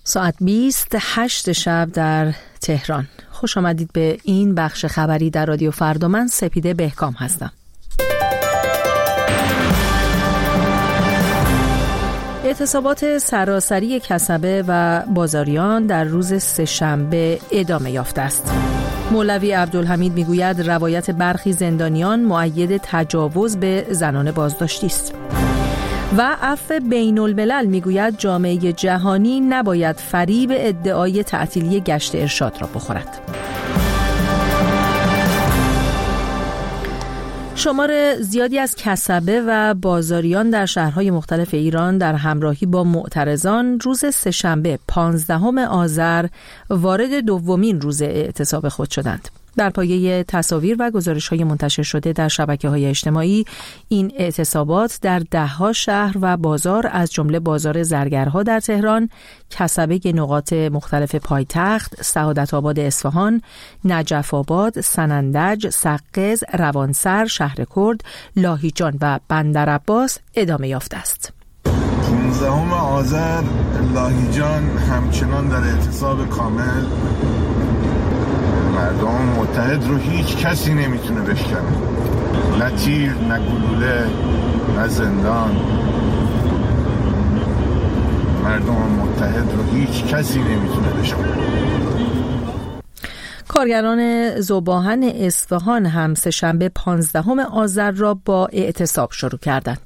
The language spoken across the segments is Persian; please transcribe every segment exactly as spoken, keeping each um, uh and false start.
ساعت بیست هشت شب در تهران. خوش آمدید به این بخش خبری در رادیو فردا. من سپیده بهکام هستم. اعتصابات سراسری کسبه و بازاریان در روز سه‌شنبه ادامه یافته است. مولوی عبدالحمید میگوید روایت برخی زندانیان مؤید تجاوز به زنان بازداشتی است. و عفو بین الملل میگوید جامعه جهانی نباید فریب ادعای تعطیلی گشت ارشاد را بخورد. شمار زیادی از کسبه و بازاریان در شهرهای مختلف ایران در همراهی با معترضان روز سه‌شنبه پانزدهم آذر وارد دومین روز اعتصاب خود شدند. در پایه تصاویر و گزارش‌های منتشر شده در شبکه‌های اجتماعی، این اعتصابات در ده‌ها شهر و بازار از جمله بازار زرگرها در تهران، کسبه نقاط مختلف پایتخت، سعادت آباد اصفهان، نجف آباد، سنندج، سقز، روانسر، شهر کرد، لاهیجان و بندرعباس ادامه یافته است. پانزدهم آذر لاهیجان همچنان در اعتصاب کامل. مردم متحد رو هیچ کسی نمیتونه بشکنه، نه تیر، نه گلوله، نه زندان. مردم متحد رو هیچ کسی نمیتونه بشکنه. کارگران ذوباهن اصفهان هم سه‌شنبه پانزدهم آذر را با اعتصاب شروع کردند.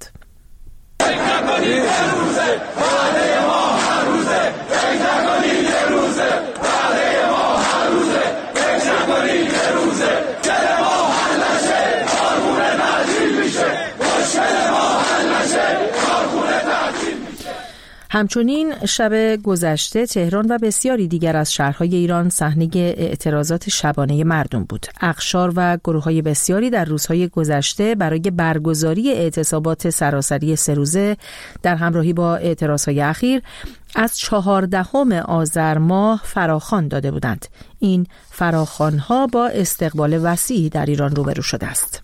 همچنین شب گذشته تهران و بسیاری دیگر از شهرهای ایران صحنه اعتراضات شبانه مردم بود. اقشار و گروه‌های بسیاری در روزهای گذشته برای برگزاری اعتصابات سراسری سه روزه در همراهی با اعتراضهای اخیر از چهاردهم آذر ماه فراخوان داده بودند. این فراخوان‌ها با استقبال وسیعی در ایران روبرو شده است.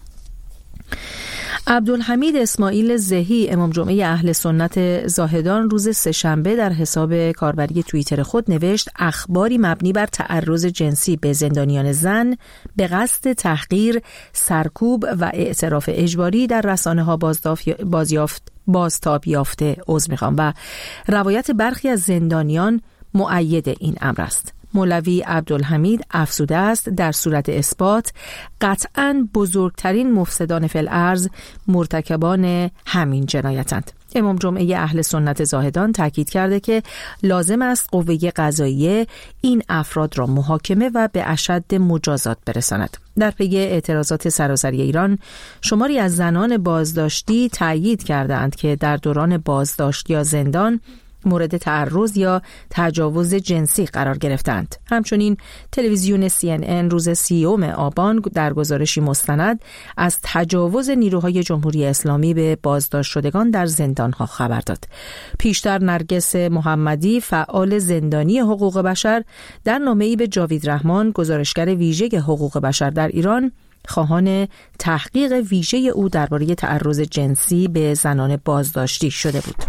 عبدالحمید اسماعیل زهی امام جمعه اهل سنت زاهدان روز سه‌شنبه در حساب کاربری توییتر خود نوشت: اخباری مبنی بر تعرض جنسی به زندانیان زن به قصد تحقیر، سرکوب و اعتراف اجباری در رسانه‌ها بازیافت بازتاب یافته عذر میخوام و روایت برخی از زندانیان مؤید این امر است. مولوی عبدالحمید افزوده است در صورت اثبات قطعاً بزرگترین مفسدان فی الارض مرتکبان همین جنایتند. امام جمعه اهل سنت زاهدان تاکید کرده که لازم است قوه قضاییه این افراد را محاکمه و به اشد مجازات برساند. در پی اعتراضات سراسری ایران، شماری از زنان بازداشتی تأیید کردند که در دوران بازداشت یا زندان مورد تعرض یا تجاوز جنسی قرار گرفتند. همچنین تلویزیون سی ان ان روز سیوم آبان در گزارشی مستند از تجاوز نیروهای جمهوری اسلامی به بازداشت شدگان در زندانها خبر داد. پیشتر نرگس محمدی، فعال زندانی حقوق بشر، در نامه‌ای به جاوید رحمان، گزارشگر ویژه حقوق بشر در ایران، خواهان تحقیق ویژه او درباره تعرض جنسی به زنان بازداشتی شده بود.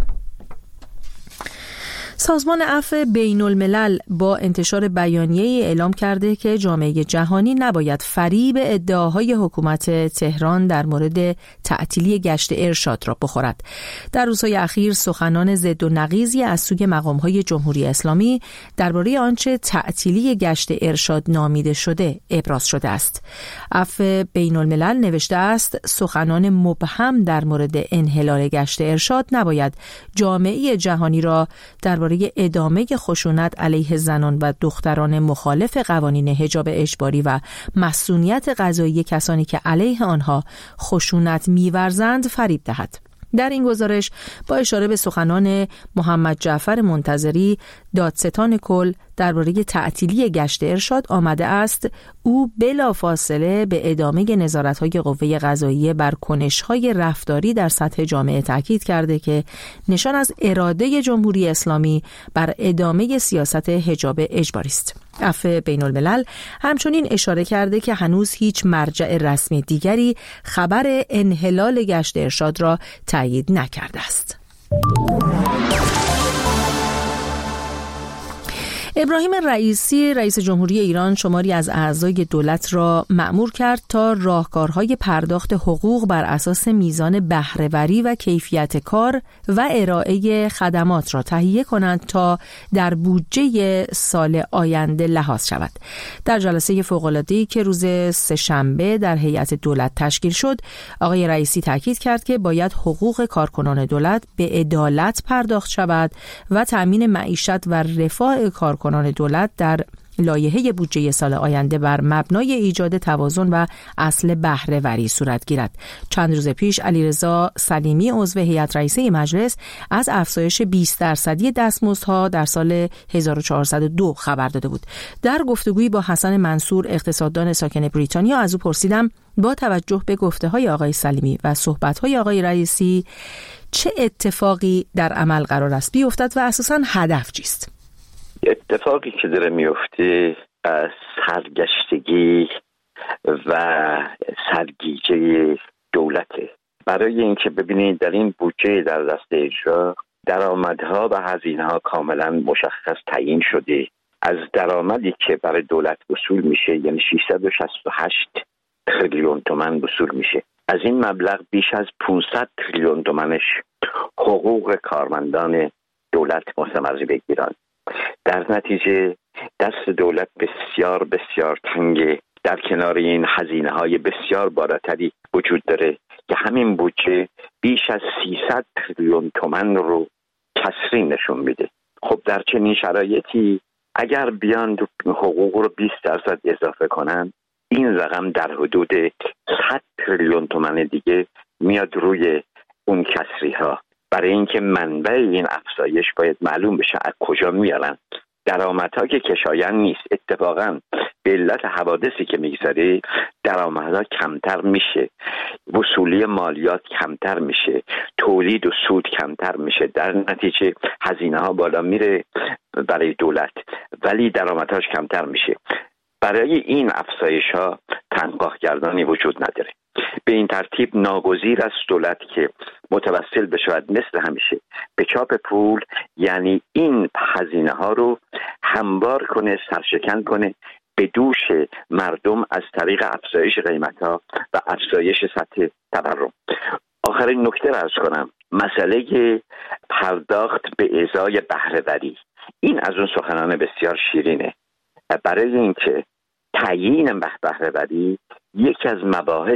سازمان عفو بین الملل با انتشار بیانیه‌ای اعلام کرده که جامعه جهانی نباید فریب ادعاهای حکومت تهران در مورد تعطیلی گشت ارشاد را بخورد. در روزهای اخیر سخنان ضد و نقیضی از سوی مقام‌های جمهوری اسلامی درباره آنچه تعطیلی گشت ارشاد نامیده شده ابراز شده است. عفو بین الملل نوشته است سخنان مبهم در مورد انحلال گشت ارشاد نباید جامعه جهانی را درباره ادامه خشونت علیه زنان و دختران مخالف قوانین حجاب اجباری و مسئولیت قضایی کسانی که علیه آنها خشونت می‌ورزند فریب دهد. در این گزارش با اشاره به سخنان محمد جعفر منتظری، دادستان کل، درباره تعطیلی گشت ارشاد آمده است او بلافاصله به ادامه نظارت‌های قوه قضاییه بر کنش‌های رفتاری در سطح جامعه تاکید کرده که نشان از اراده جمهوری اسلامی بر ادامه سیاست حجاب اجباری است. عفو بین الملل همچنین اشاره کرده که هنوز هیچ مرجع رسمی دیگری خبر انحلال گشت ارشاد را تایید نکرده است. ابراهیم رئیسی رئیس جمهوری ایران شماری از اعضای دولت را مأمور کرد تا راهکارهای پرداخت حقوق بر اساس میزان بهره‌وری و کیفیت کار و ارائه خدمات را تهیه کنند تا در بودجه سال آینده لحاظ شود. در جلسه فوق‌العاده‌ای که روز سه‌شنبه در هیئت دولت تشکیل شد، آقای رئیسی تاکید کرد که باید حقوق کارکنان دولت به عدالت پرداخت شود و تأمین معیشت و رفاه کارکنان دولت در لایحه بودجه سال آینده بر مبنای ایجاد توازن و اصل بهره‌وری صورت گیرد. چند روز پیش علیرضا سلیمی عضو هیئت رئیسه مجلس از افزایش بیست درصدی دستمزدها در سال هزار و چهارصد و دو خبر داده بود. در گفتگویی با حسن منصور اقتصاددان ساکن بریتانیا از او پرسیدم با توجه به گفته‌های آقای سلیمی و صحبت‌های آقای رئیسی چه اتفاقی در عمل قرار است بیفتد و اساساً هدف چیست؟ اتفاقی که داره میفته سرگشتگی و سرگیجه دولته. برای اینکه ببینید در این بودجه در دست اجرا درآمدها و هزینه‌ها کاملا مشخص تعیین شده. از درآمدی که برای دولت وصول میشه یعنی ششصد و شصت و هشت تریلیون تومان وصول میشه، از این مبلغ بیش از پانصد تریلیون تومانش حقوق کارمندان دولت مستمر بگیرند. در نتیجه دست دولت بسیار بسیار تنگه. در کنار این هزینه‌های بسیار بالاتری وجود داره که همین بودجه بیش از سیصد تریلیون تومان رو کسری نشون میده. خب در چنین شرایطی اگر بیان حقوق رو بیست درصد اضافه کنن، این رقم در حدود صد تریلیون تومان دیگه میاد روی اون کسری ها. برای اینکه منبع این افزایش باید معلوم بشه از کجا میارن. درآمدها که کشایند نیست، اتفاقا به علت حوادثی که میگذره درآمدها کمتر میشه، وصولی مالیات کمتر میشه، تولید و سود کمتر میشه، در نتیجه هزینه ها بالا میره برای دولت ولی درآمدهاش کمتر میشه. برای این افزایش ها تنگاه گردانی وجود نداره. به این ترتیب ناگزیر است دولت که متوسل بشود مثل همیشه به چاپ پول، یعنی این هزینه ها رو هموار کنه، سرشکن کنه به دوش مردم از طریق افزایش قیمت ها و افزایش سطح تورم. آخرین نکته را عرض کنم، مسئله پرداخت به ازای بهره‌وری، این از اون سخنان بسیار شیرینه. برای اینکه تعیین بهره‌وری یکی از مباحث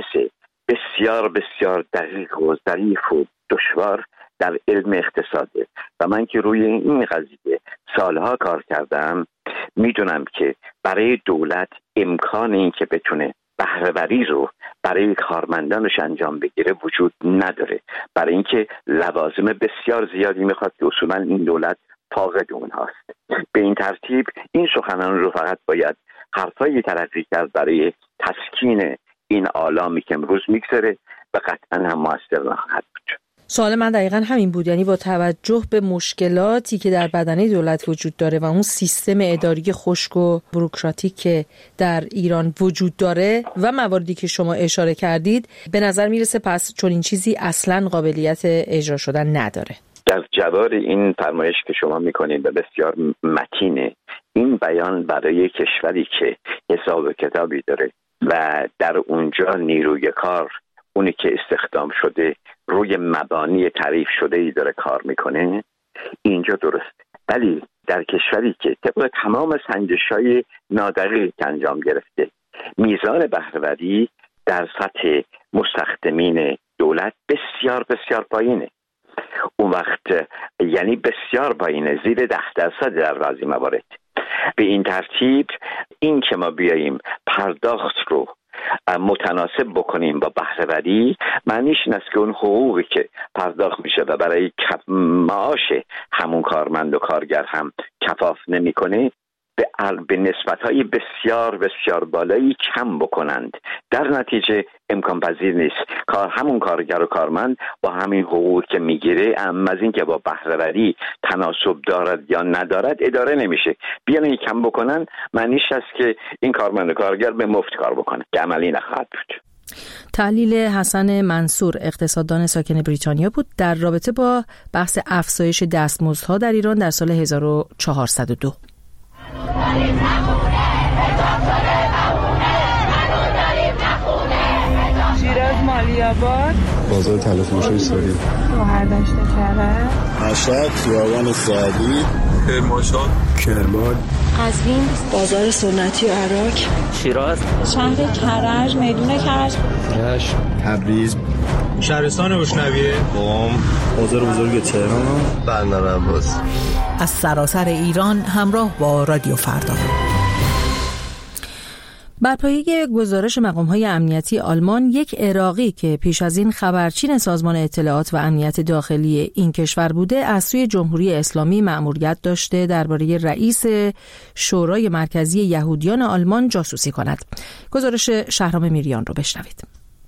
بسیار بسیار دقیق و ظریف و دشوار در علم اقتصاده و من که روی این قضیه سالها کار کردم میدونم که برای دولت امکان این که بتونه بهره‌وری رو برای کارمندانش انجام بگیره وجود نداره، برای اینکه لوازم بسیار زیادی میخواد که اصولا این دولت فاقد اونهاست. به این ترتیب این سخنان رو فقط باید حرفایی تلقی کرد برای تسکین این آلامی که امروز میگذره و قطعا هم موثر نخواهد بود. سوال من دقیقاً همین بود، یعنی با توجه به مشکلاتی که در بدنه دولت وجود داره و اون سیستم اداری خشک و بوروکراتیک که در ایران وجود داره و مواردی که شما اشاره کردید، به نظر میرسه پس چون این چیزی اصلاً قابلیت اجرا شدن نداره. در جوار این فرمایش که شما میکنید و بسیار متینه، این بیان برای کشوری که حساب و کتابی داره و در اونجا نیروی کار اونی که استخدام شده روی مبانی تعریف شده ای داره کار میکنه، اینجا درست. ولی در کشوری که طبق تمام سنجش‌های نادقیقی که انجام گرفته میزان بهره‌وری در سطح مستخدمین دولت بسیار بسیار پایینه، اون وقت یعنی بسیار پایینه، زیر ده درصد در بعضی موارد. به این ترتیب این که ما بیاییم پرداخت رو متناسب بکنیم با بهره‌وری، معنیش این است که اون حقوقی که پرداخت میشه و برای معاش همون کارمند و کارگر هم کفاف نمیکنه به به نسبت‌های بسیار بسیار بالایی کم بکنند. در نتیجه امکان پذیر نیست کار همون کارگر و کارمند با همین حقوقی که میگیره اما از این که با بهره‌وری تناسب دارد یا ندارد اداره نمیشه. بیان کم بکنن معنیش است که این کارمند و کارگر به مفت کار بکنه که عملی نخواهد بود. تحلیل حسن منصور اقتصاددان ساکن بریتانیا بود در رابطه با بحث افزایش دستمزدها در ایران در سال هزار و چهارصد و دو. شیراز مالی‌آباد، بازار تلافروشی ساری، گوهر دشت کرج، مشهد خیابان سعدی، کرمانشاه، کرمان، قزوین، بازار سنتی عراق، شیراز، شهر کرج، میدون کرج، رشت، تبریز، شهرستان گشنویه، قم، بازار بزرگ تهران، بندر عباس. از سراسر ایران همراه با رادیو فردا. بر پایه گزارش مقام‌های امنیتی آلمان، یک عراقی که پیش از این خبرچین سازمان اطلاعات و امنیت داخلی این کشور بوده، از سوی جمهوری اسلامی مأموریت داشته درباره رئیس شورای مرکزی یهودیان آلمان جاسوسی کند. گزارش شهرام میریان رو بشنوید.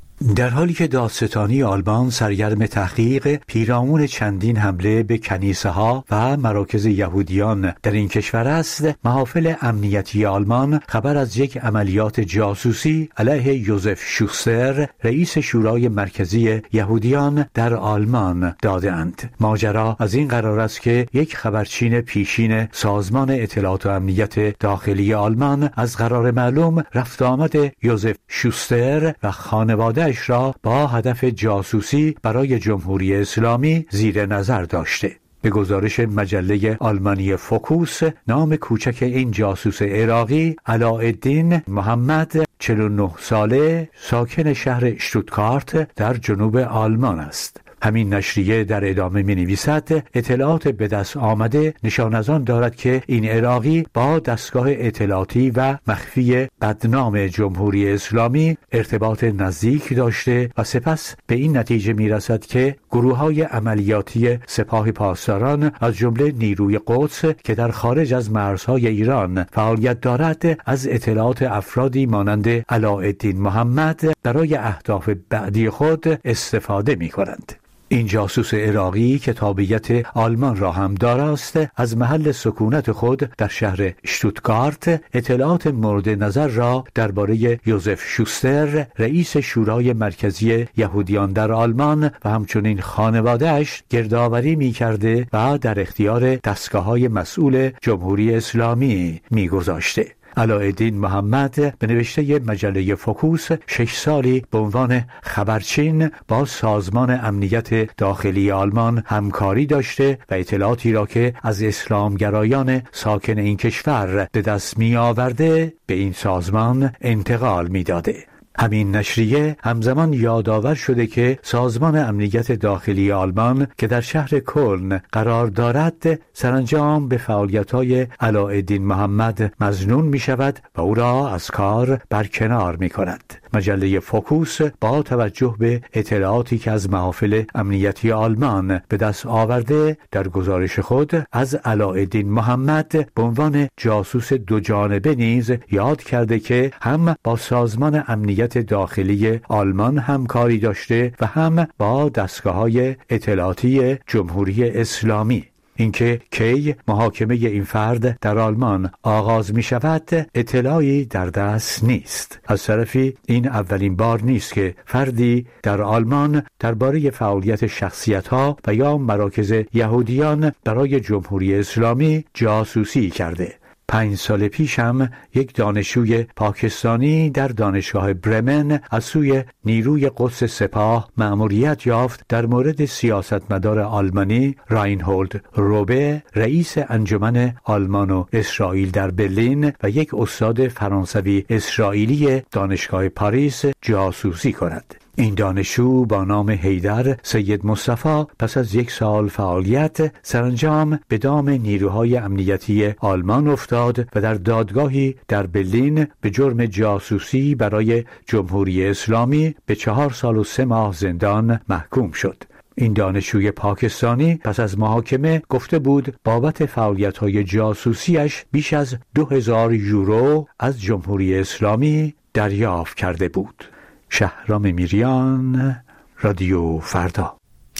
در حالی که دادستانی آلمان سرگرم تحقیق پیرامون چندین حمله به کنیسه ها و مراکز یهودیان در این کشور است، محافل امنیتی آلمان خبر از یک عملیات جاسوسی علیه یوزف شوستر، رئیس شورای مرکزی یهودیان در آلمان دادند. ماجرا از این قرار است که یک خبرچین پیشین سازمان اطلاعات و امنیت داخلی آلمان از قرار معلوم رفت آمد یوزف شوستر و خانواده اش را با هدف جاسوسی برای جمهوری اسلامی زیر نظر داشته. به گزارش مجله آلمانی فوکوس، نام کوچک این جاسوس عراقی علاءالدین محمد، چهل و نه ساله، ساکن شهر شتوتگارت در جنوب آلمان است. همین نشریه در ادامه می نویسد اطلاعات به دست آمده نشان از آن دارد که این عراقی با دستگاه اطلاعاتی و مخفی بدنام جمهوری اسلامی ارتباط نزدیک داشته و سپس به این نتیجه می رسد که گروه‌های عملیاتی سپاه پاسداران از جمله نیروی قدس که در خارج از مرزهای ایران فعالیت دارد از اطلاعات افرادی مانند علاءالدین محمد برای اهداف بعدی خود استفاده می کنند. این جاسوس عراقی که تابعیت آلمان را هم دارست، از محل سکونت خود در شهر شتوتگارت اطلاعات مورد نظر را درباره یوزف شوستر، رئیس شورای مرکزی یهودیان در آلمان و همچنین خانواده‌اش گردآوری می‌کرده و در اختیار دستگاه‌های مسئول جمهوری اسلامی می‌گذاشته. علاءالدین محمد به نوشته مجله فوکوس شش سالی به عنوان خبرچین با سازمان امنیت داخلی آلمان همکاری داشته و اطلاعاتی را که از اسلامگرایان ساکن این کشور به دست می آورده به این سازمان انتقال می داده. همین نشریه همزمان یادآور شده که سازمان امنیت داخلی آلمان که در شهر کلن قرار دارد سرانجام به فعالیت‌های علاءالدین محمد مظنون می شود و او را از کار برکنار می کند. مجله فوکوس با توجه به اطلاعاتی که از محافل امنیتی آلمان به دست آورده در گزارش خود از علاءالدین محمد به عنوان جاسوس دو جانبه نیز یاد کرده که هم با سازمان امنیت داخلی آلمان همکاری داشته و هم با دستگاه‌های اطلاعاتی جمهوری اسلامی. اینکه کی محاکمه این فرد در آلمان آغاز می شود اطلاعی در دست نیست. از طرفی این اولین بار نیست که فردی در آلمان درباره فعالیت شخصیت‌ها و یا مراکز یهودیان برای جمهوری اسلامی جاسوسی کرده. پنج سال پیش هم یک دانشجوی پاکستانی در دانشگاه برمن از سوی نیروی قدس سپاه مأموریت یافت در مورد سیاستمدار آلمانی راینهولد روبه، رئیس انجمن آلمان و اسرائیل در برلین و یک استاد فرانسوی اسرائیلی دانشگاه پاریس جاسوسی کند. این دانشجو با نام حیدر سید مصطفی پس از یک سال فعالیت سرانجام به دام نیروهای امنیتی آلمان افتاد و در دادگاهی در برلین به جرم جاسوسی برای جمهوری اسلامی به چهار سال و سه ماه زندان محکوم شد. این دانشجوی پاکستانی پس از محاکمه گفته بود بابت فعالیت‌های جاسوسیش بیش از دو هزار یورو از جمهوری اسلامی دریافت کرده بود. شهرام میریان، رادیو فردا.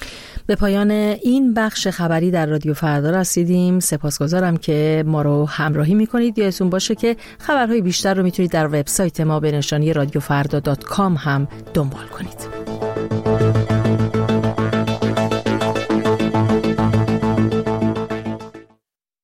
به پایان این بخش خبری در رادیو فردا رسیدیم. سپاسگزارم که ما رو همراهی میکنید. یادتون باشه که خبرهای بیشتر رو میتونید در وبسایت ما به نشانی رادیو فردا دات کام هم دنبال کنید.